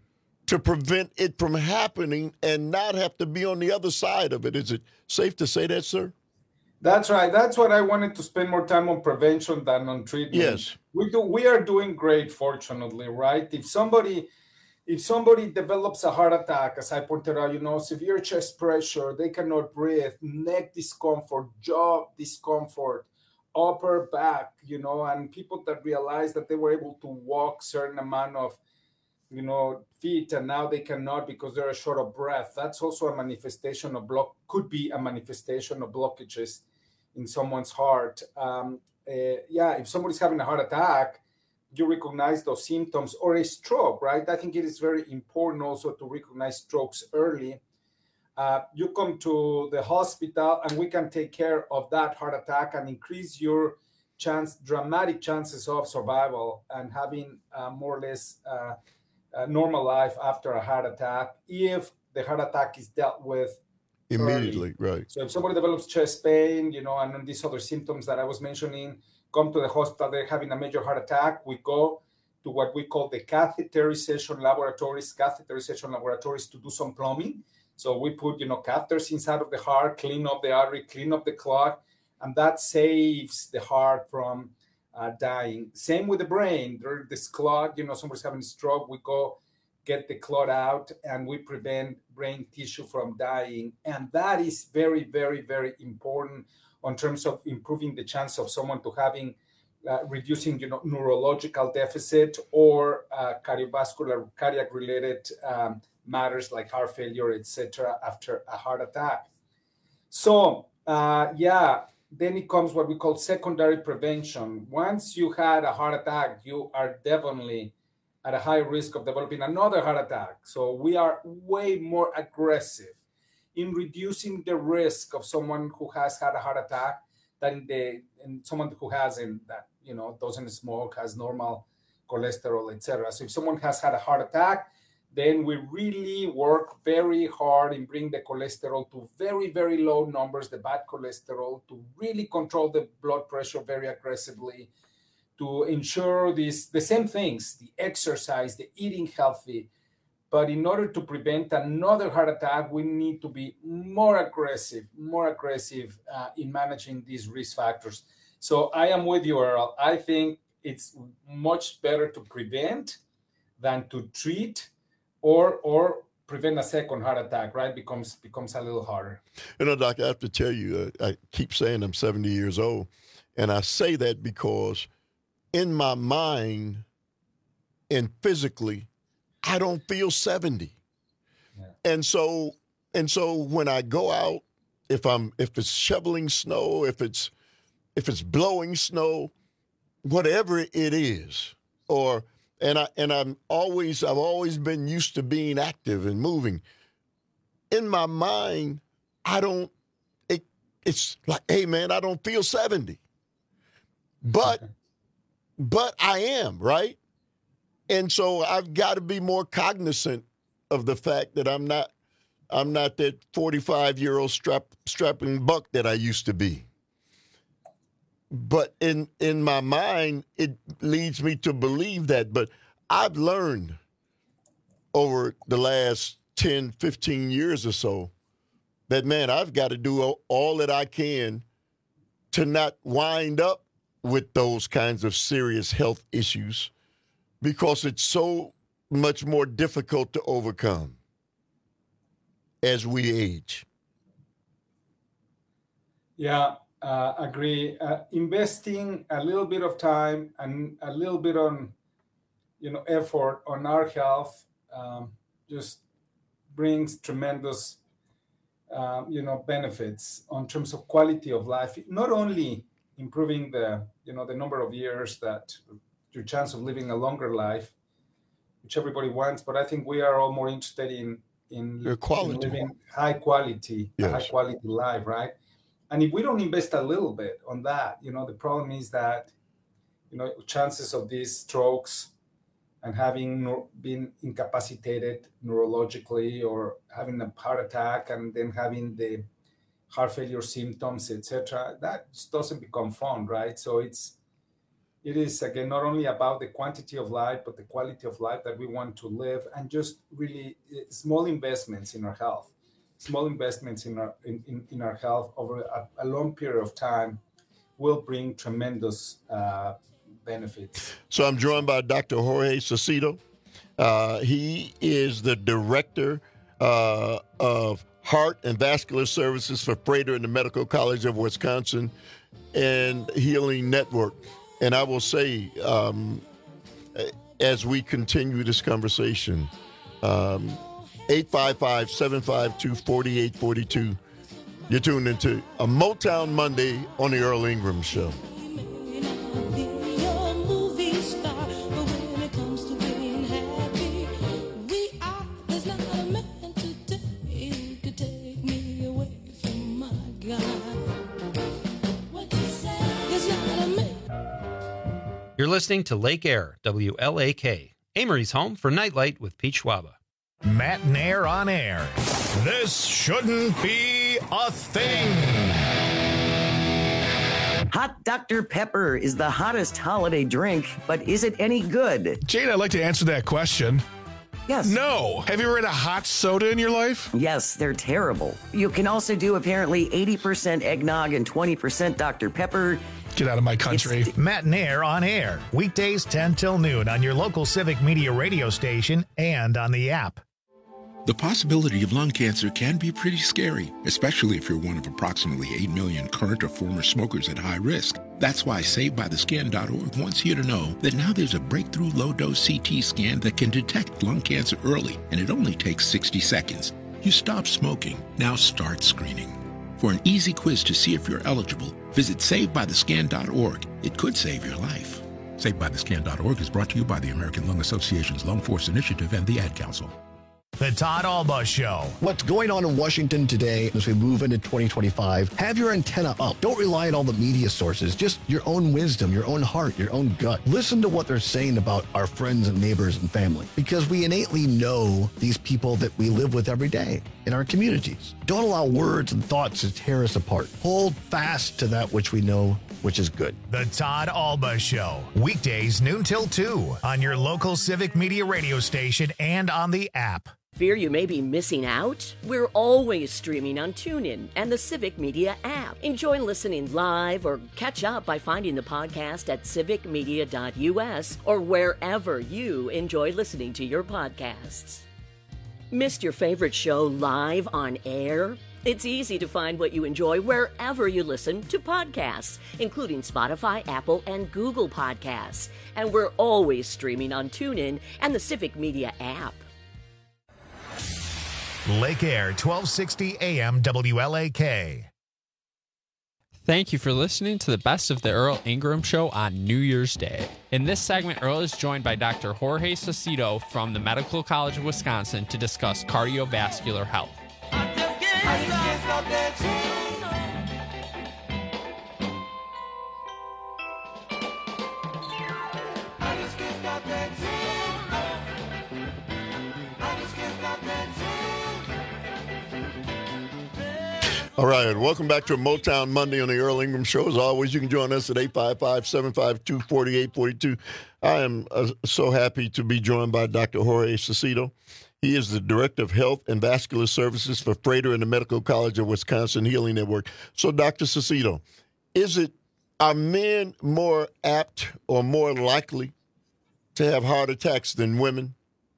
to prevent it from happening and not have to be on the other side of it. Is it safe to say that, sir? That's right. That's what I wanted to spend more time on prevention than on treatment. Yes. We do. We are doing great, fortunately, right? If somebody, if somebody develops a heart attack, as I pointed out, you know, severe chest pressure, they cannot breathe, neck discomfort, jaw discomfort, upper back, you know, and people that realize that they were able to walk certain amount of, you know, feet, and now they cannot because they're short of breath. That's also a manifestation of block, could be a manifestation of blockages in someone's heart. Um, uh, yeah, if somebody's having a heart attack, you recognize those symptoms, or a stroke, right? I think it is very important also to recognize strokes early. Uh, you come to the hospital and we can take care of that heart attack and increase your chance, dramatic chances of survival and having uh, more or less uh, a normal life after a heart attack if the heart attack is dealt with immediately, early. Right. So if somebody develops chest pain, you know, and these other symptoms that I was mentioning, come to the hospital, they're having a major heart attack, we go to what we call the catheterization laboratories, catheterization laboratories to do some plumbing. So we put, you know, catheters inside of the heart, clean up the artery, clean up the clot, and that saves the heart from uh, dying. Same with the brain. There's this clot, you know, somebody's having a stroke, we go get the clot out and we prevent brain tissue from dying. And that is very, very, very important in terms of improving the chance of someone to having, uh, reducing, you know, neurological deficit or uh, cardiovascular, cardiac-related um, matters like heart failure, et cetera, after a heart attack. So, uh, yeah, then it comes what we call secondary prevention. Once you had a heart attack, you are definitely at a high risk of developing another heart attack. So we are way more aggressive in reducing the risk of someone who has had a heart attack than the and someone who hasn't, that you know doesn't smoke, has normal cholesterol, et cetera. So if someone has had a heart attack, then we really work very hard in bring the cholesterol to very, very low numbers, the bad cholesterol, to really control the blood pressure very aggressively, to ensure these the same things, the exercise, the eating healthy. But in order to prevent another heart attack, we need to be more aggressive, more aggressive uh, in managing these risk factors. So I am with you, Earl. I think it's much better to prevent than to treat, or or prevent a second heart attack, right? Becomes becomes a little harder. You know, Doc, I have to tell you, uh, I keep saying I'm seventy years old, and I say that because in my mind and physically, I don't feel seventy. Yeah. And so and so when I go out, if I'm if it's shoveling snow, if it's if it's blowing snow, whatever it is, or and I and I'm always I've always been used to being active and moving. In my mind, I don't it it's like, hey man, I don't feel seventy. But but I am, right? And so I've got to be more cognizant of the fact that I'm not I'm not that forty-five-year-old strap, strapping buck that I used to be. But in in my mind, it leads me to believe that. But I've learned over the last ten, fifteen years or so that, man, I've got to do all that I can to not wind up with those kinds of serious health issues, because it's so much more difficult to overcome as we age. Yeah, uh, agree. Uh, investing a little bit of time and a little bit on, you know, effort on our health um, just brings tremendous, um, you know, benefits on terms of quality of life. Not only improving the, you know, the number of years that your chance of living a longer life, which everybody wants, but I think we are all more interested in in, Your quality. in living high quality, Yes. a high quality life, right? And if we don't invest a little bit on that, you know, the problem is that, you know, chances of these strokes and having neur- been incapacitated neurologically, or having a heart attack and then having the heart failure symptoms, et cetera, that just doesn't become fun, right? So it's It is, again, not only about the quantity of life, but the quality of life that we want to live, and just really uh, small investments in our health, small investments in our in, in, in our health over a, a long period of time will bring tremendous uh, benefits. So I'm joined by Doctor Jorge Saucedo. Uh, he is the director uh, of Heart and Vascular Services for Froedtert and the Medical College of Wisconsin and Healing Network. And I will say, um, as we continue this conversation, um, eight five five, seven five two, four eight four two, you're tuned into a Motown Monday on the Earl Ingram Show. You're listening to Lake Air, W L A K, Amory's home for Nightlight with Pete Schwaba. Matt Nair on air. This shouldn't be a thing. Hot Doctor Pepper is the hottest holiday drink, but is it any good? Jane, I'd like to answer that question. Yes. No. Have you ever had a hot soda in your life? Yes, they're terrible. You can also do apparently eighty percent eggnog and twenty percent Doctor Pepper. Get out of my country. It's Matt Nair on air. Weekdays ten till noon on your local Civic Media radio station and on the app. The possibility of lung cancer can be pretty scary, especially if you're one of approximately eight million current or former smokers at high risk. That's why Saved By The Skin dot org wants you to know that now there's a breakthrough low-dose C T scan that can detect lung cancer early, and it only takes sixty seconds. You stop smoking, now start screening. For an easy quiz to see if you're eligible, visit Saved By The Skin dot org. It could save your life. Saved By The Skin dot org is brought to you by the American Lung Association's Lung Force Initiative and the Ad Council. The Todd Alba Show. What's going on in Washington today as we move into twenty twenty-five? Have your antenna up. Don't rely on all the media sources. Just your own wisdom, your own heart, your own gut. Listen to what they're saying about our friends and neighbors and family, because we innately know these people that we live with every day in our communities. Don't allow words and thoughts to tear us apart. Hold fast to that which we know, which is good. The Todd Alba Show. Weekdays noon till two on your local Civic Media radio station and on the app. Fear you may be missing out? We're always streaming on TuneIn and the Civic Media app. Enjoy listening live or catch up by finding the podcast at civic media dot u s or wherever you enjoy listening to your podcasts. Missed your favorite show live on air? It's easy to find what you enjoy wherever you listen to podcasts, including Spotify, Apple, and Google Podcasts. And we're always streaming on TuneIn and the Civic Media app. Lake Air, twelve sixty A M W L A K. Thank you for listening to the Best of the Earl Ingram Show on New Year's Day. In this segment, Earl is joined by Doctor Jorge Cecito from the Medical College of Wisconsin to discuss cardiovascular health. All right, welcome back to a Motown Monday on the Earl Ingram Show. As always, you can join us at eight five five, seven five two, four eight four two. I am uh, so happy to be joined by Doctor Jorge Cecito. He is the Director of Health and Vascular Services for Freighter and the Medical College of Wisconsin Healing Network. So, Doctor Cecito, is it, are men more apt or more likely to have heart attacks than women?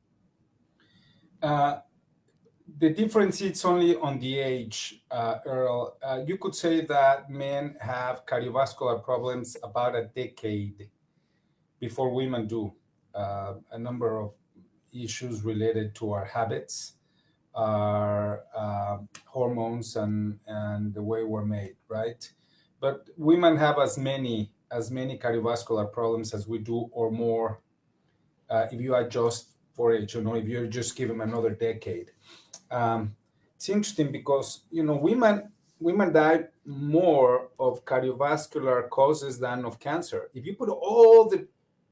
Uh, the difference is only on the age, uh, Earl. Uh, you could say that men have cardiovascular problems about a decade before women do. Uh, a number of issues related to our habits, our uh, hormones, and, and the way we're made, right? But women have as many as many cardiovascular problems as we do, or more, uh, if you adjust for age, you know, if you just give them another decade. Um, it's interesting because, you know, women women die more of cardiovascular causes than of cancer. If you put all the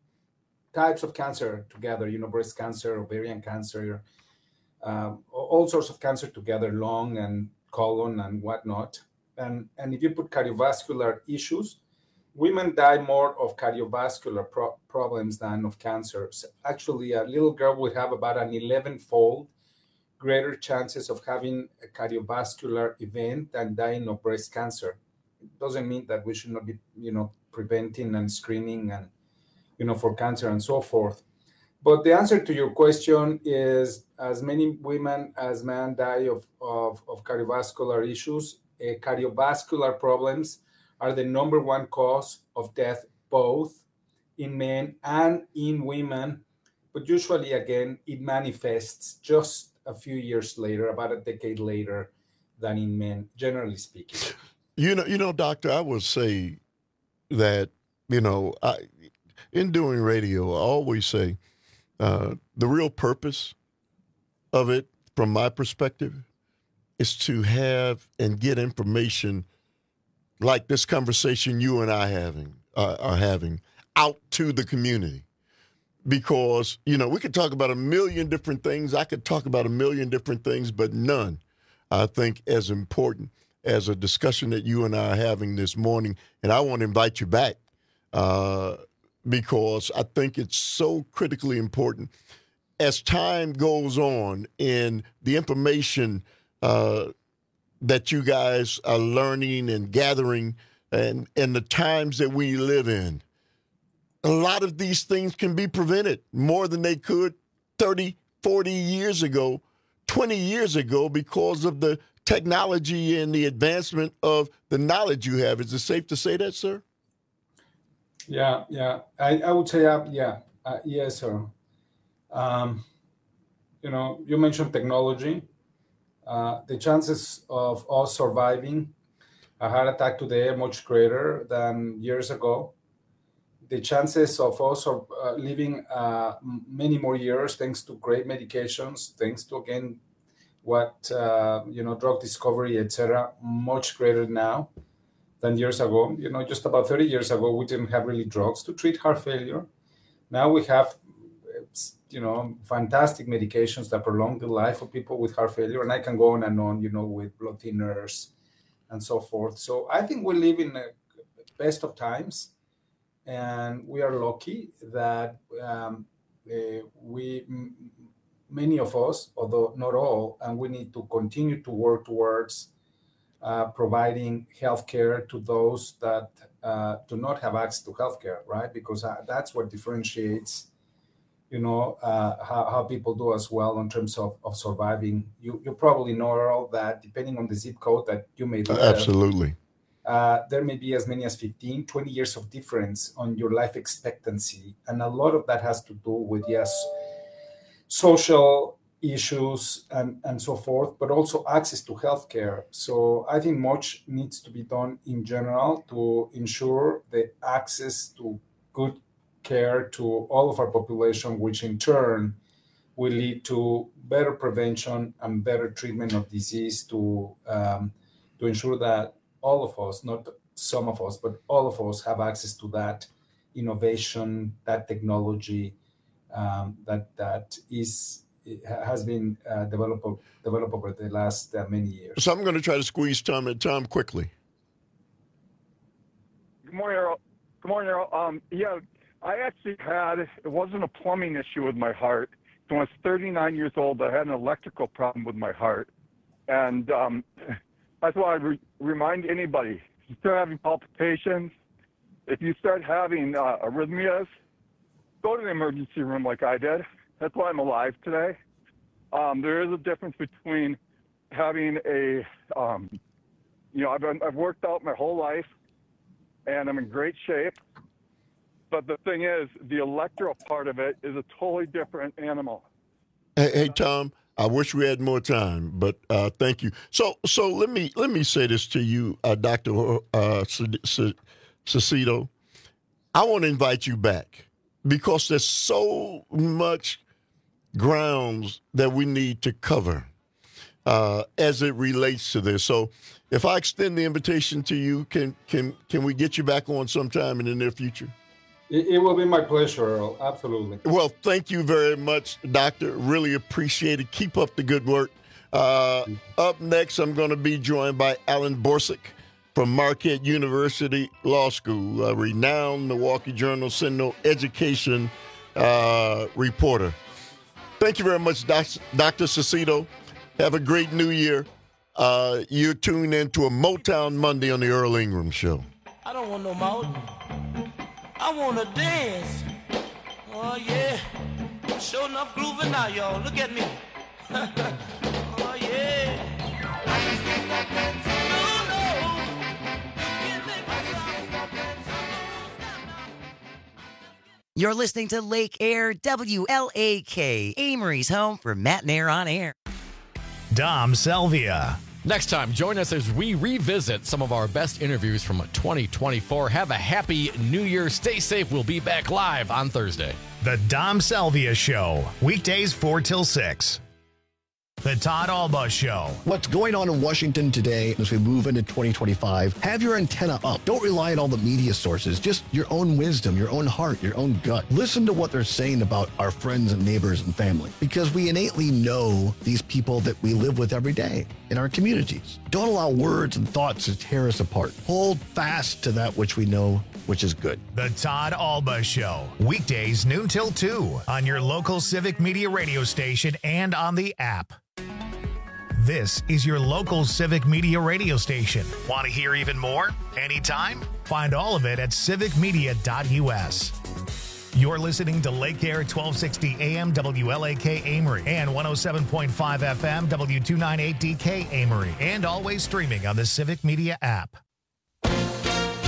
types of cancer together, you know, breast cancer, ovarian cancer, um, all sorts of cancer together, lung and colon and whatnot. And, and if you put cardiovascular issues, women die more of cardiovascular pro- problems than of cancer. So actually, a little girl would have about an eleven-fold greater chances of having a cardiovascular event than dying of breast cancer. It doesn't mean that we should not be, you know, preventing and screening and, you know, for cancer and so forth. But the answer to your question is as many women as men die of, of, of cardiovascular issues. Uh, cardiovascular problems are the number one cause of death, both in men and in women. But usually, again, it manifests just a few years later, about a decade later than in men, generally speaking. You know, you know, doctor, I would say that, you know, I, in doing radio, I always say uh, the real purpose of it, from my perspective, is to have and get information like this conversation you and I having uh, are having out to the community. Because, you know, we could talk about a million different things. I could talk about a million different things, but none, I think, as important as a discussion that you and I are having this morning. And I want to invite you back uh, because I think it's so critically important. As time goes on and the information uh, that you guys are learning and gathering and, and the times that we live in, a lot of these things can be prevented more than they could thirty, forty years ago, twenty years ago, because of the technology and the advancement of the knowledge you have. Is it safe to say that, sir? Yeah, yeah. I, I would say, uh, yeah, uh, yes, sir. Um, you know, you mentioned technology. Uh, the chances of us surviving a heart attack today are much greater than years ago. the chances of us of, uh, living uh, many more years, thanks to great medications, thanks to, again, what, uh, you know, drug discovery, et cetera, much greater now than years ago. You know, just about thirty years ago, we didn't have really drugs to treat heart failure. Now we have, you know, fantastic medications that prolong the life of people with heart failure. And I can go on and on, you know, with blood thinners and so forth. So I think we live in the best of times. And we are lucky that um, uh, we, m- many of us, although not all, and we need to continue to work towards uh, providing healthcare to those that uh, do not have access to healthcare, right? Because uh, that's what differentiates, you know, uh, how, how people do as well in terms of, of surviving. You you probably know, Earl, that depending on the zip code that you may live, Absolutely. Uh, there may be as many as fifteen, twenty years of difference on your life expectancy. And a lot of that has to do with, yes, social issues and, and so forth, but also access to healthcare. So I think much needs to be done in general to ensure the access to good care to all of our population, which in turn will lead to better prevention and better treatment of disease to um, to ensure that all of us, not some of us, but all of us have access to that innovation, that technology um, that that is has been uh, developed developed over the last uh, many years. So I'm going to try to squeeze Tom and Tom quickly. Good morning, Earl. Good morning, Earl. Um, yeah, I actually had, it wasn't a plumbing issue with my heart. When I was thirty-nine years old, I had an electrical problem with my heart. And um, that's why I re- remind anybody, if you start having palpitations, if you start having uh, arrhythmias, go to the emergency room like I did. That's why I'm alive today. Um, there is a difference between having a, um, you know, I've, been, I've worked out my whole life, and I'm in great shape. But the thing is, the electoral part of it is a totally different animal. Hey, hey Tom, I wish we had more time, but uh, thank you. So, so let me let me say this to you, uh, Doctor Uh, Cecito. I want to invite you back because there's so much grounds that we need to cover uh, as it relates to this. So, if I extend the invitation to you, can can can we get you back on sometime in the near future? It will be my pleasure, Earl. Absolutely. Well, thank you very much, Doctor. Really appreciate it. Keep up the good work. Uh, up next, I'm going to be joined by Alan Borsick from Marquette University Law School, a renowned Milwaukee Journal Sentinel education uh, reporter. Thank you very much, Doctor Cecito. Have a great new year. Uh, you're tuned in to a Motown Monday on the Earl Ingram Show. I don't want no more. I wanna dance. Oh yeah. Sure enough grooving now, y'all. Look at me. Oh yeah. You're listening to Lake Air W L A K, Amory's home for Matt and Air on Air. Dom Selvia. Next time, join us as we revisit some of our best interviews from twenty twenty-four. Have a happy New Year. Stay safe. We'll be back live on Thursday. The Dom Selvia Show, weekdays four till six. The Todd Alba Show. What's going on in Washington today as we move into twenty twenty-five? Have your antenna up. Don't rely on all the media sources. Just your own wisdom, your own heart, your own gut. Listen to what they're saying about our friends and neighbors and family, because we innately know these people that we live with every day in our communities. Don't allow words and thoughts to tear us apart. Hold fast to that which we know, which is good. The Todd Alba Show, weekdays noon till two on your local Civic Media radio station and on the app. This is your local Civic Media radio station. Want to hear even more? Anytime? Find all of it at civic media dot u s. You're listening to Lake Air twelve sixty A M W L A K Amory and one oh seven point five F M W two ninety-eight D K Amory, and always streaming on the Civic Media app.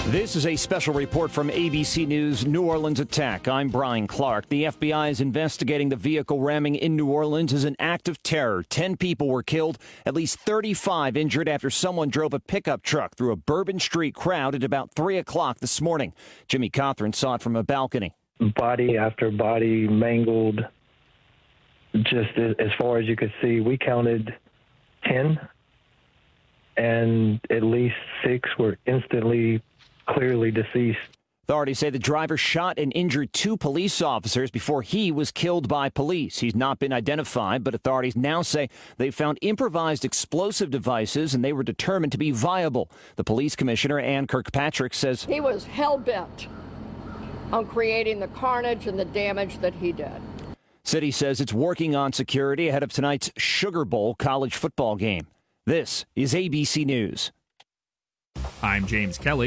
This is a special report from A B C News New Orleans attack. I'm Brian Clark. The F B I is investigating the vehicle ramming in New Orleans as an act of terror. Ten people were killed, at least thirty-five injured after someone drove a pickup truck through a Bourbon Street crowd at about three o'clock this morning. Jimmy Cothran saw it from a balcony. Body after body mangled, just as far as you could see. We counted ten, and at least six were instantly clearly deceased. Authorities say the driver shot and injured two police officers before he was killed by police. He's not been identified, but authorities now say they found improvised explosive devices and they were determined to be viable. The police commissioner, Ann Kirkpatrick, says he was hell-bent on creating the carnage and the damage that he did. City says it's working on security ahead of tonight's Sugar Bowl college football game. This is A B C News. I'm James Kelly.